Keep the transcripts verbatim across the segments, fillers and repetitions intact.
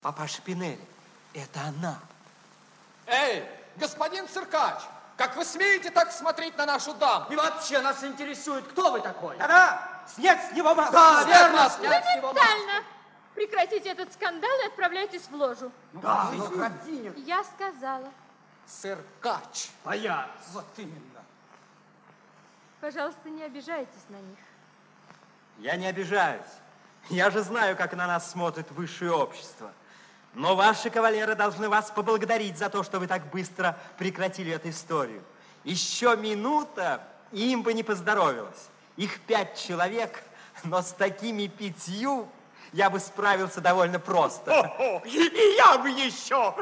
Папаша Пинелли, это она. Эй, господин циркач, как вы смеете так смотреть на нашу даму? И вообще нас интересует, кто вы такой? Да-да, снять с него маску. Да, верно, снять с него маску. Моментально! Прекратите этот скандал и отправляйтесь в ложу. Да, но Графиня. Я сказала. Циркач. А я. Вот именно. Пожалуйста, не обижайтесь на них. Я не обижаюсь. Я же знаю, как на нас смотрит высшее общество. Но ваши кавалеры должны вас поблагодарить за то, что вы так быстро прекратили эту историю. Еще минута, и им бы не поздоровилось. Их пять человек, но с такими пятью я бы справился довольно просто. О-о, и я бы еще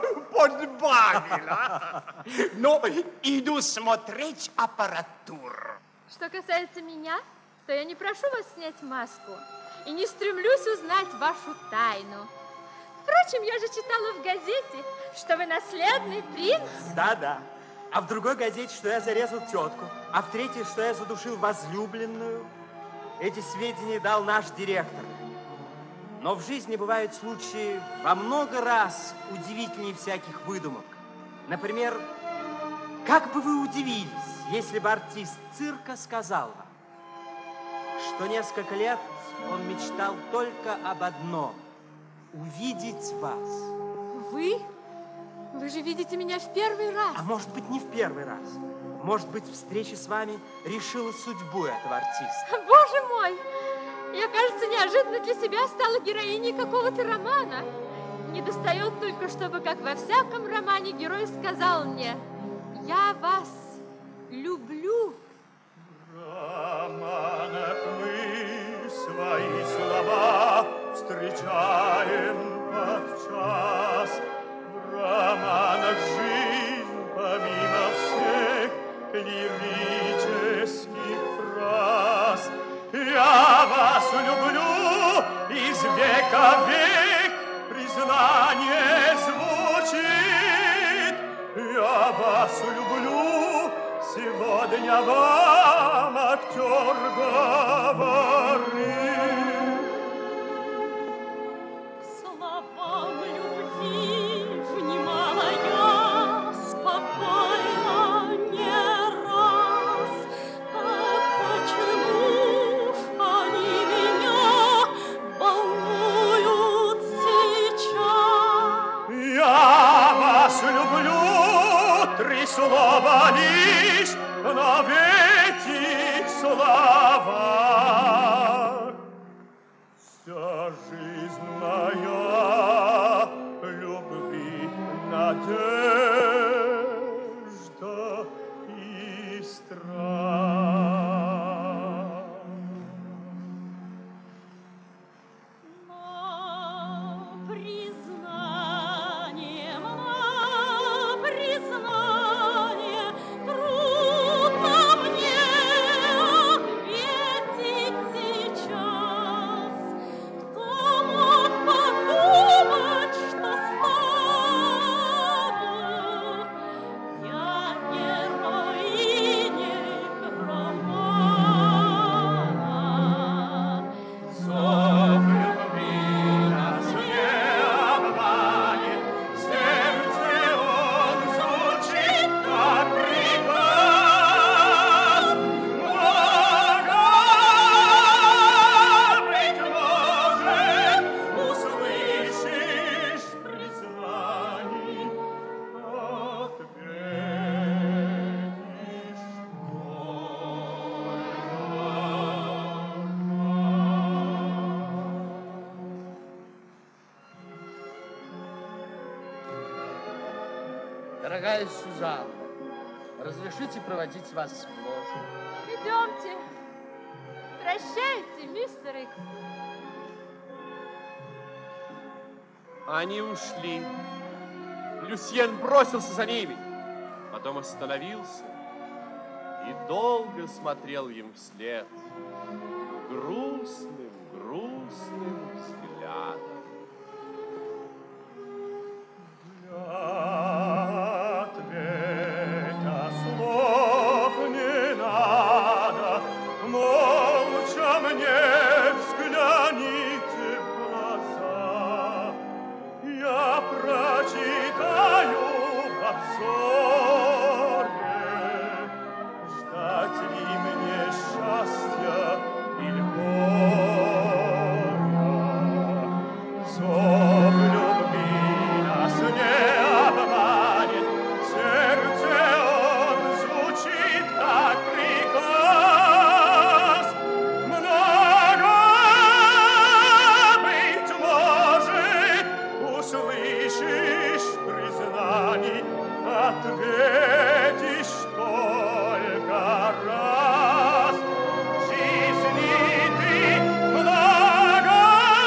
подбавила. Но иду смотреть аппаратуру. Что касается меня, то я не прошу вас снять маску и не стремлюсь узнать вашу тайну. Впрочем, я же читала в газете, что вы наследный принц. Да-да. А в другой газете, что я зарезал тетку. А в третьей, что я задушил возлюбленную. Эти сведения дал наш директор. Но в жизни бывают случаи во много раз удивительнее всяких выдумок. Например, как бы вы удивились, если бы артист цирка сказал вам, что несколько лет он мечтал только об одном – увидеть вас. Вы? Вы же видите меня в первый раз. А может быть, не в первый раз. Может быть, встреча с вами решила судьбу этого артиста. Боже мой! Я, кажется, неожиданно для себя стала героиней какого-то романа. Не достает только, чтобы, как во всяком романе, герой сказал мне: «Я вас люблю». В романах мы свои слова встречаем подчас. В романах жизнь, помимо всех лирических фраз. Я вас люблю, из века в век признание звучит. Я вас люблю, сегодня вам актер говорит. К словам любви внимала я спокойно не раз. Так почему они меня волнуют сейчас? Я вас люблю, три слова лишь, но в этих словах вся жизнь моя, любви, надежда и страх. На признание, на признание трудно мне ответить сейчас. Кто мог подумать, что стану я героиней романа? Зов любви нас не обманет, в сердце он звучит как приказ. Много, быть может, услышишь признаний, ответишь Дорогая Сюзанна, разрешите проводить вас в ложу? Идемте. Прощайте, мистер Икс. Они ушли. Люсьен бросился за ними, потом остановился и долго смотрел им вслед грустным, грустным взглядом. Ответа слов не надо, молча мне взгляните в глаза. ответишь только раз. Жизни ты много,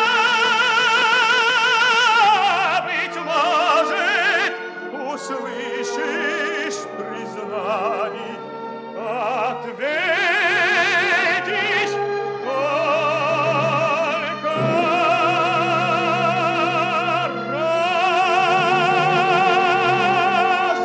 быть может, услышишь признаний. Ответишь только раз.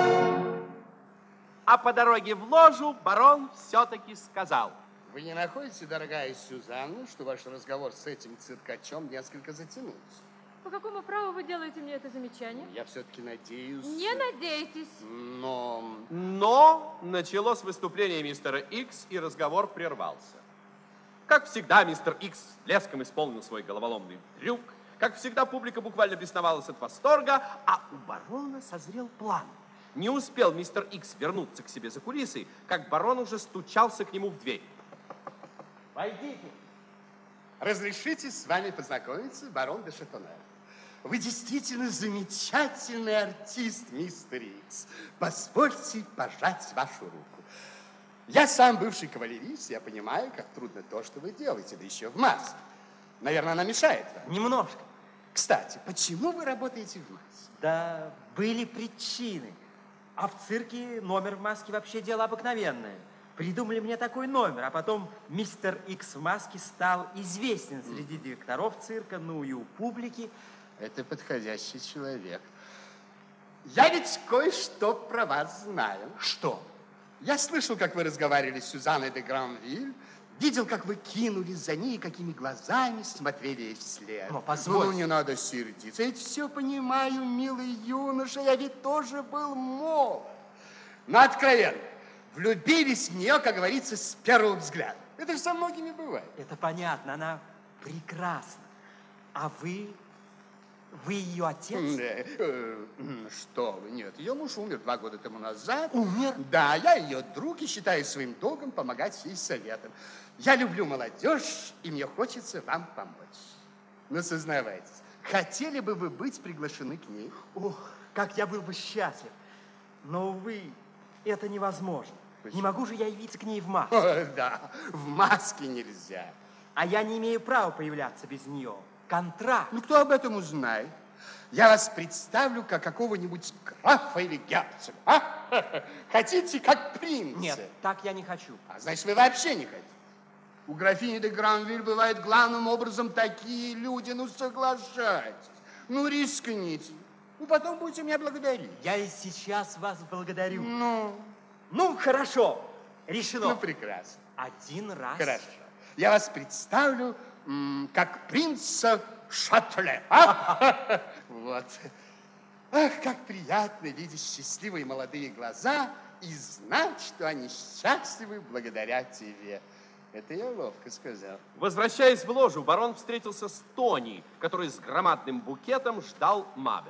А по дороге в ложу барон все-таки сказал: Вы не находите, дорогая Сюзанна, что ваш разговор с этим циркачом несколько затянулся? По какому праву вы делаете мне это замечание? Я все-таки надеюсь... Не надейтесь. Но... Но началось выступление мистера Икс, и разговор прервался. Как всегда, мистер Икс с блеском исполнил свой головоломный трюк. Как всегда, публика буквально бесновалась от восторга, а у барона созрел план. Не успел мистер Икс вернуться к себе за кулисы, как барон уже стучался к нему в дверь. Войдите. Разрешите с вами познакомиться, барон де Шатонер. Вы действительно замечательный артист, мистер Икс. Позвольте пожать вашу руку. Я сам бывший кавалерист, я понимаю, как трудно то, что вы делаете, да еще в маске. Наверное, она мешает вам. Немножко. Кстати, почему вы работаете в маске? Да были причины. А в цирке номер в маске вообще дело обыкновенное. Придумали мне такой номер, а потом мистер Икс в маске стал известен среди директоров цирка, ну и у публики. Это подходящий человек. Я ведь кое-что про вас знаю. Что? Я слышал, как вы разговаривали с Сюзанной де Гранвиль, видел, как вы кинулись за ней, какими глазами смотрели ей вслед. Но позвольте. Ну, не надо сердиться. Я ведь все понимаю, милый юноша, я ведь тоже был молод. Но откровенно, влюбились в нее, как говорится, с первого взгляда. Это же со многими бывает. Это понятно, она прекрасна. А вы, вы ее отец? Э, э, Что вы, нет, ее муж умер два года тому назад. Умер? Да, я ее друг и считаю своим долгом помогать ей советом. Я люблю молодежь, и мне хочется вам помочь. Ну, сознавайтесь, хотели бы вы быть приглашены к ней? Ох, как я был бы счастлив. Но, увы, это невозможно. Почему? Не могу же я явиться к ней в маске. О, да, в маске нельзя. А я не имею права появляться без нее. Контракт. Ну, кто об этом узнает? Я вас представлю как какого-нибудь графа или герцога. А? Хотите, как принца? Нет, так я не хочу. А значит, вы вообще не хотите. У графини де Гранвиль бывают главным образом такие люди. Ну, соглашайтесь. Ну, рискните. Ну, потом будете меня благодарить. Я и сейчас вас благодарю. Ну, Ну, хорошо. Решено. ну, прекрасно. Один раз. Хорошо. Я вас представлю м, как принца Шатле. А? Вот. Ах, как приятно видеть счастливые молодые глаза и знать, что они счастливы благодаря тебе. Это я ловко сказал. Возвращаясь в ложу, барон встретился с Тони, который с громадным букетом ждал Мабель.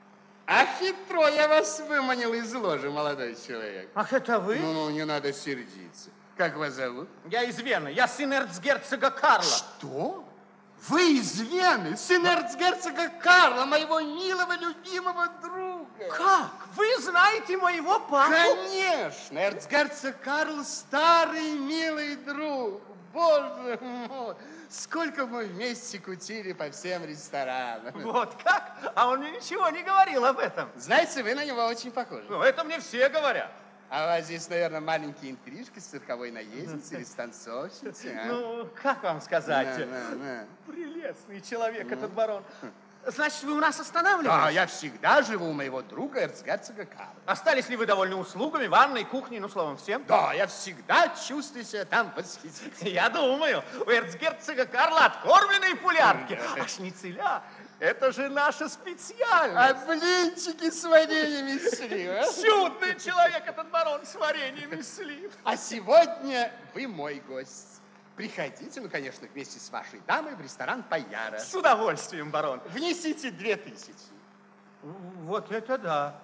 А хитро я вас выманил из ложи, молодой человек. Ах, это вы? Ну, ну, не надо сердиться. Как вас зовут? Я из Вены, я сын эрцгерцога Карла. Что? Вы из Вены, сын эрцгерцога Карла, моего милого, любимого друга. Как? Вы знаете моего папу? Конечно, эрцгерцог Карл старый милый друг. Боже мой, сколько мы вместе кутили по всем ресторанам. Вот как? А он мне ничего не говорил об этом. Знаете, вы на него очень похожи. Ну, это мне все говорят. А у вас здесь, наверное, маленькие интрижки с цирковой наездницей или с танцовщицей, а? Ну, как вам сказать? На, на, на. Прелестный человек этот барон. Значит, вы у нас Да, останавливаетесь? я всегда живу у моего друга эрцгерцога Карла. Остались ли вы довольны услугами, ванной, кухней, ну, словом, всем? Да, я всегда чувствую себя там восхитительно. Я думаю, у эрцгерцога Карла откормленные пулярки. А шницеля – это же наша А специальность. блинчики с вареньем и слив, а? Чудный человек этот барон с вареньем и слив. А сегодня вы мой гость. Приходите, ну, конечно, вместе с вашей дамой в ресторан Паяра. С удовольствием, барон. Внесите две тысячи. Вот это да.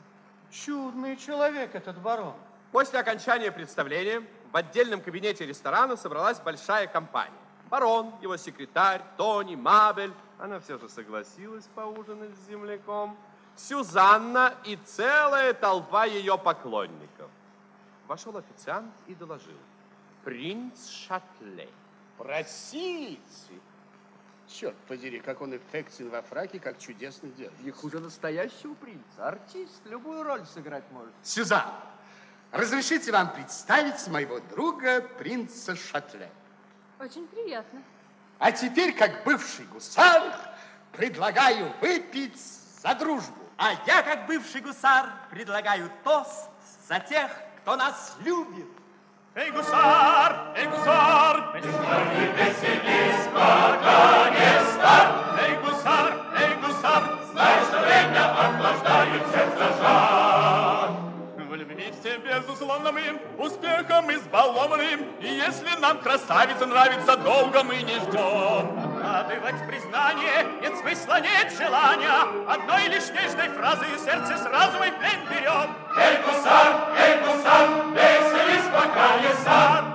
Чудный человек этот барон. После окончания представления в отдельном кабинете ресторана собралась большая компания. Барон, его секретарь, Тони, Мабель. Она все же согласилась поужинать с земляком. Сюзанна и целая толпа ее поклонников. Вошел официант и доложил. Принц Шатле. Простите. Черт подери, как он эффектен во фраке, как чудесно делает. Не хуже настоящего принца. Артист любую роль сыграть может. Сюзан, разрешите вам представить моего друга, принца Шатле. Очень приятно. А теперь, как бывший гусар, предлагаю выпить за дружбу. А я, как бывший гусар, предлагаю тост за тех, кто нас любит. Эй, гусар, эй, гусар, весной веселись, пока не стар. Эй, гусар, эй, гусар, знай, что время охлаждает сердце жар. В любви все безусловно мы успехом избалованы, и если нам красавица нравится, долго мы не ждем. Откладывать признание нет смысла, нет желания, одной лишь нежной фразы сердце сразу и плен берет. Эй, гусар, эй, гусар, веселись, пока не стар.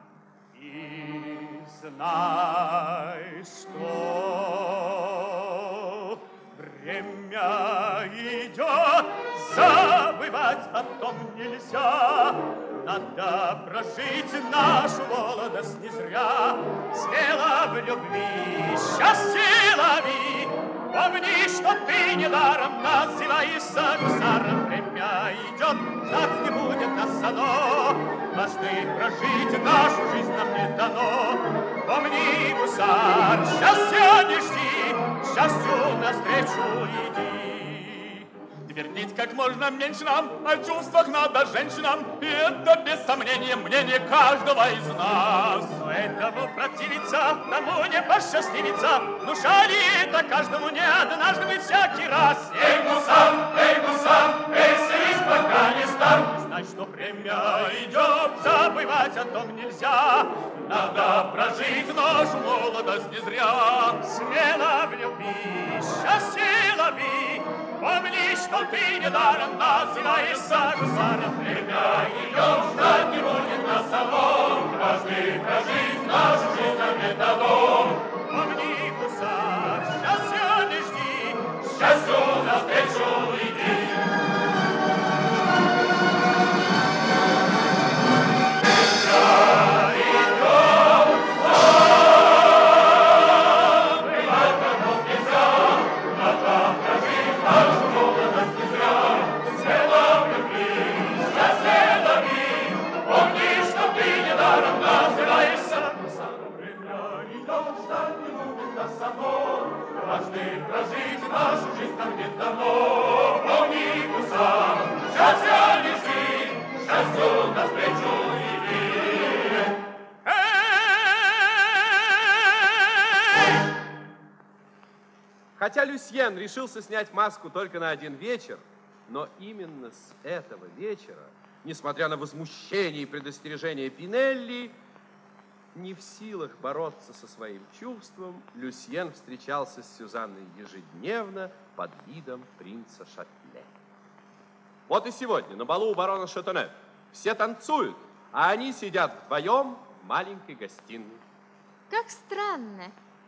И знай, что время идет, забывать о том нельзя. Надо прожить нашу молодость не зря. Смело в любви счастье лови. Помни, что ты недаром называешься гусаром. Время идет, ждать не будет нас оно. Должны прожить нашу жизнь, нам не дано. Помни, гусар, счастья не жди, счастью навстречу иди. Твердить как можно меньше нам о чувствах надо женщинам, и это без сомнения мнение каждого из нас. Но этому противиться, тому не посчастливится, душа ли это каждому не однажды мы всякий раз. Эй, гусар, эй, гусар, веселись, пока не стар. Знай, что время идет, забывать о том нельзя. Надо прожить нашу молодость не зря. Смело в любви, счастье лови. Помни, что ты недаром называешься гусаром. Время идет, ждать не будет нас самого. Каждый прожить нашу жизнь нам не дано. Помни, гусар, счастья не жди, счастью навстречу иди. Хотя Люсьен решился снять маску только на один вечер, но именно с этого вечера, несмотря на возмущение и предостережение Пинелли, не в силах бороться со своим чувством, Люсьен встречался с Сюзанной ежедневно под видом принца Шатле. Вот и сегодня на балу у барона Шатонет все танцуют, а они сидят вдвоем в маленькой гостиной. Как странно.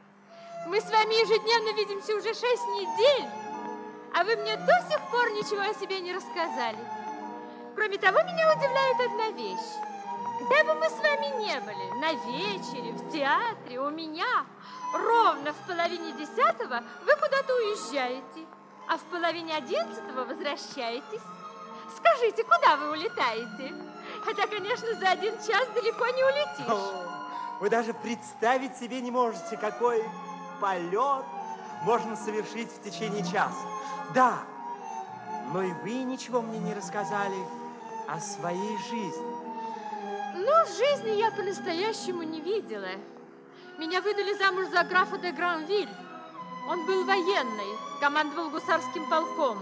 Мы с вами ежедневно видимся уже шесть недель, а вы мне до сих пор ничего о себе не рассказали. Кроме того, меня удивляет одна вещь. Где бы мы с вами не были, на вечере, в театре, у меня, ровно в половине десятого вы куда-то уезжаете, а в половине одиннадцатого возвращаетесь. Скажите, куда вы улетаете? Хотя, конечно, за один час далеко не улетишь. О, вы даже представить себе не можете, какой полет можно совершить в течение часа. Да, но и вы ничего мне не рассказали о своей жизни. Ну, жизни я по-настоящему не видела. Меня выдали замуж за графа де Гранвиль. Он был военный, командовал гусарским полком.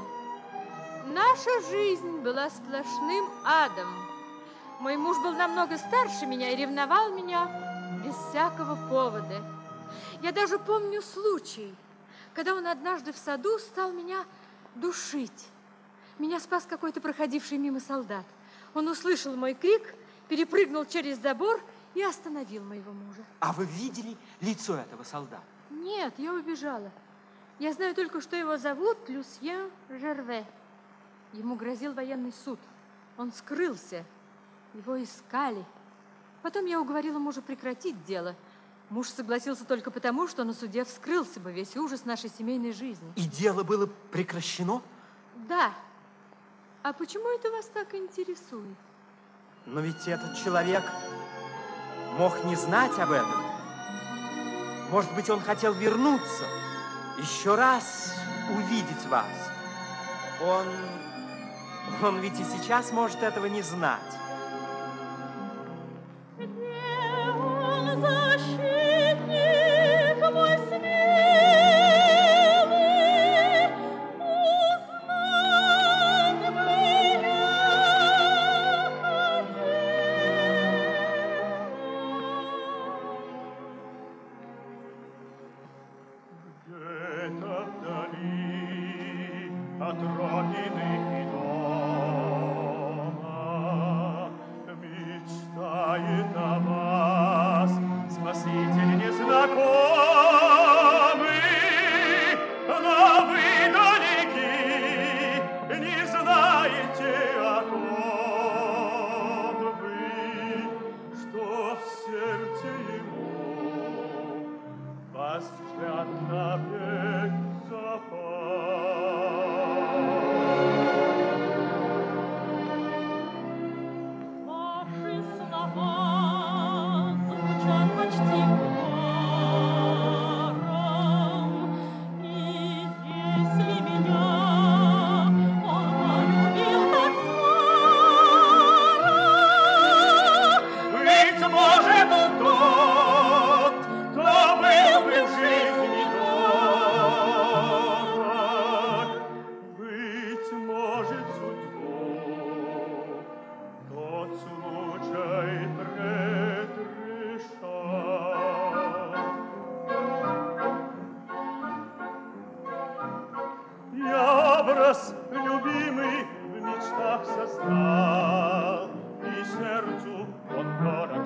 Наша жизнь была сплошным адом. Мой муж был намного старше меня и ревновал меня без всякого повода. Я даже помню случай, когда он однажды в саду стал меня душить. Меня спас какой-то проходивший мимо солдат. Он услышал мой крик, перепрыгнул через забор и остановил моего мужа. А вы видели лицо этого солдата? Нет, я убежала. Я знаю только, что его зовут Люсьен Жерве. Ему грозил военный суд. Он скрылся. Его искали. Потом я уговорила мужа прекратить дело. Муж согласился только потому, что на суде вскрылся бы весь ужас нашей семейной жизни. И дело было прекращено? Да. А почему это вас так интересует? Но ведь этот человек мог не знать об этом. Может быть, он хотел вернуться, еще раз увидеть вас. Он, он ведь и сейчас может этого не знать. Защитник мой смелый, узнать бы я Где-то вдали от родины и дома мечтает о вас спаситель незнакомый, но вы далеки, не знаете о ком вы, что в сердце его вас ждет навек Ваши слова звучат почти хором, и если меня он полюбил так скоро, Быть может, тот, кто был бы в жизни дорог, быть может, судьбу тот случай предрешал. Я образ любимый в мечтах создал, и сердцу он дорог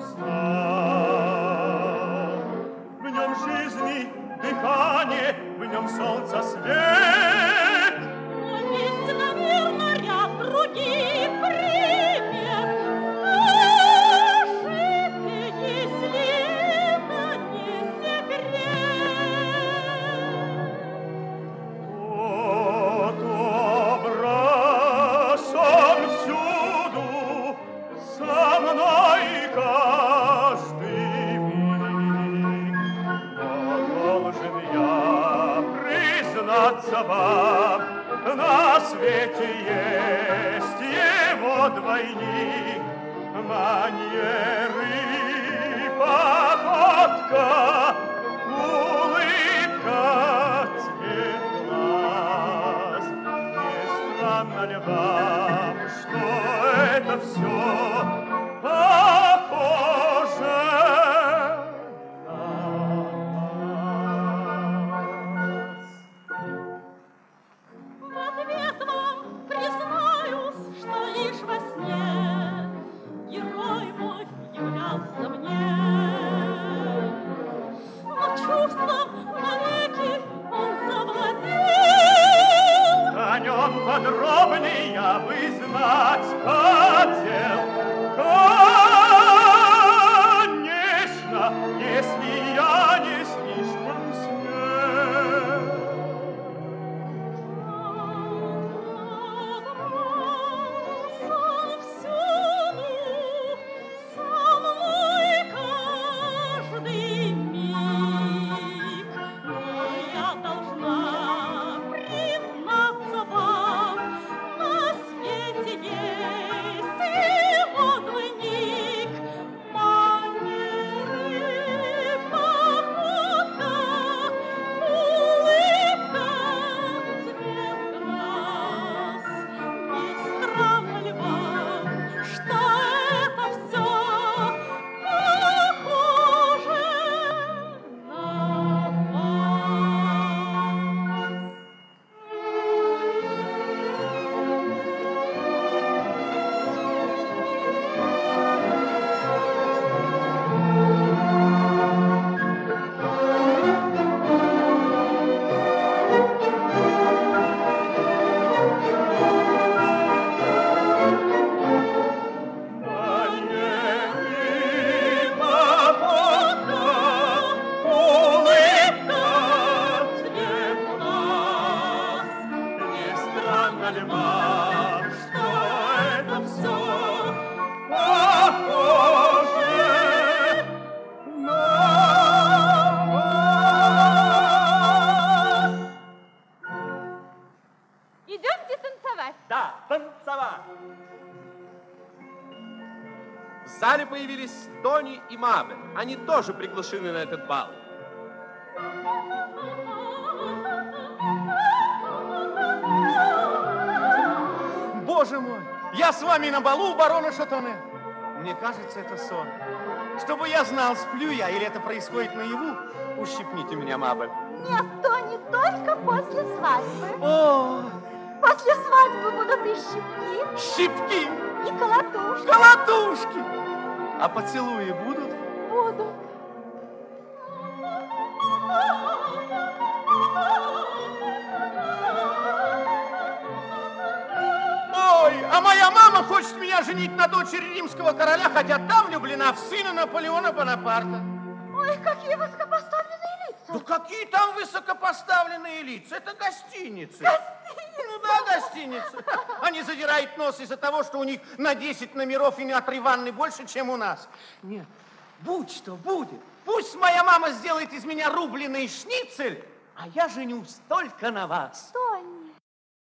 стал. В нем жизни дыхание, в нем солнца свет. но есть, наверно, ряд других примет. Скажите, если это не секрет. Тот образ, он всюду со мной каждый миг. Но должен я признаться вам, на свете есть его двойник, манеры, походка, улыбка, цвет глаз. Не странно ли вам, что это все похоже на нас? В ответ вам признаюсь, что лишь во сне герой мой являлся мне. Но чувством навеки он завладел. О нем подробнее я бы знать хотел, кальмар, что это все похоже на вас. Идемте танцевать. Да, танцевать. В зале появились Тони и Мабель. Они тоже приглашены на этот бал. Боже мой, я с вами на балу у барона Шатоне. Мне кажется, это сон. Чтобы я знал, сплю я или это происходит наяву, ущипните меня, Мабель. Нет, то не только после свадьбы. О, После свадьбы будут и щипки, щипки, и колотушки. колотушки. А поцелуи будут? Будут. Ой, а моя мама хочет меня женить на дочери римского короля, хотя та влюблена в сына Наполеона Бонапарта. Ой, какие высокопоставленные лица. Ну какие там высокопоставленные лица? Это гостиницы. Гостиницы? Ну да, гостиницы. Они задирают нос из-за того, что у них на десять номеров и на три ванны больше, чем у нас. Нет, будь что будет. Пусть моя мама сделает из меня рубленый шницель, а я женюсь только на вас. Что